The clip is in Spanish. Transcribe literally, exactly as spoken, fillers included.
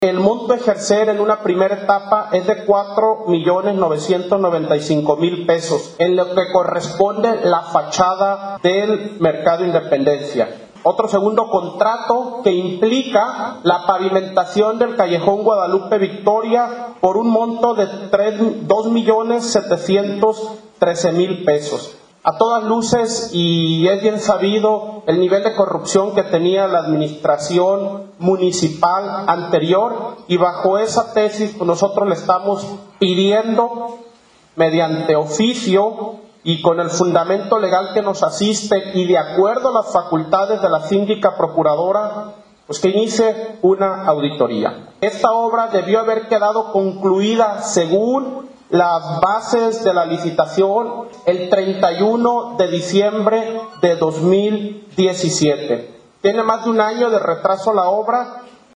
El monto a ejercer en una primera etapa es de cuatro millones novecientos noventa y cinco mil pesos, en lo que corresponde la fachada del Mercado Independencia. Otro segundo contrato que implica la pavimentación del Callejón Guadalupe Victoria por un monto de dos millones setecientos trece mil pesos. A todas luces, y es bien sabido el nivel de corrupción que tenía la administración municipal anterior, y bajo esa tesis pues nosotros le estamos pidiendo mediante oficio y con el fundamento legal que nos asiste y de acuerdo a las facultades de la síndica procuradora, pues que inicie una auditoría. Esta obra debió haber quedado concluida según las bases de la licitación el treinta y uno de diciembre de dos mil diecisiete. Tiene más de un año de retraso la obra